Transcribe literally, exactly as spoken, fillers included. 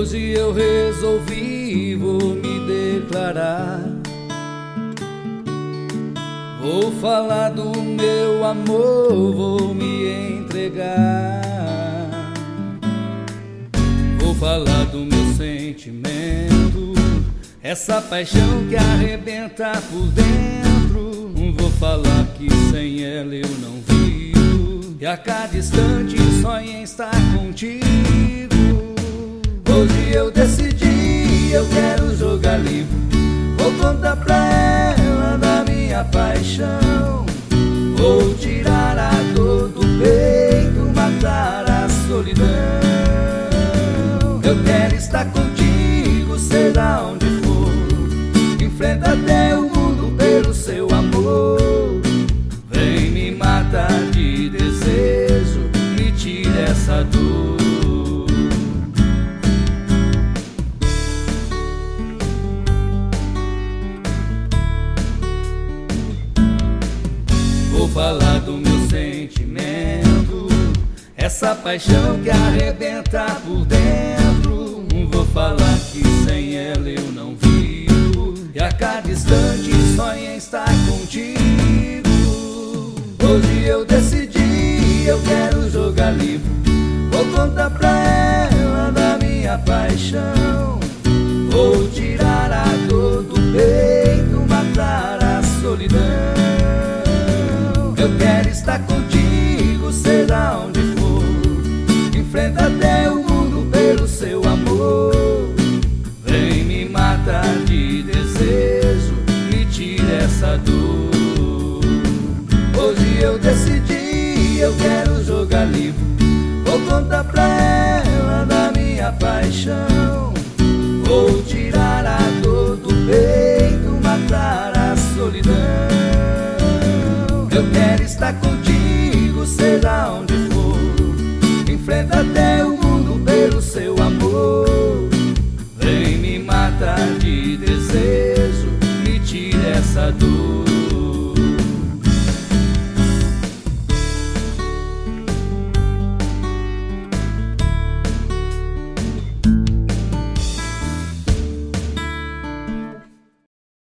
Hoje eu resolvi, vou me declarar. Vou falar do meu amor, vou me entregar. Vou falar do meu sentimento, essa paixão que arrebenta por dentro. Vou falar que sem ela eu não vivo, e a cada instante sonho em estar contigo. Hoje eu decidi, eu quero jogar limpo. Vou contar pra ela da minha paixão. Vou tirar a dor do peito, matar a solidão. Eu quero estar contigo, seja onde for. Enfrenta até o mundo pelo seu amor. Vem me matar de desejo, me tira essa dor. Vou falar do meu sentimento, essa paixão que arrebenta por dentro. Vou falar que sem ela eu não vivo, e a cada instante sonho em estar contigo. Hoje eu decidi, eu quero jogar limpo. Vou contar pra ela da minha paixão. Vou tirar a dor do peito, matar a solidão. Eu quero estar contigo, seja onde for. Enfrenta até o mundo pelo seu amor. Vem me matar de desejo, me tira essa dor. Hoje eu decidi, eu quero jogar limpo. Vou contar pra ela da minha paixão. Vou tirar a dor do peito, matar a solidão. Eu quero estar contigo, seja onde for. Enfrenta até o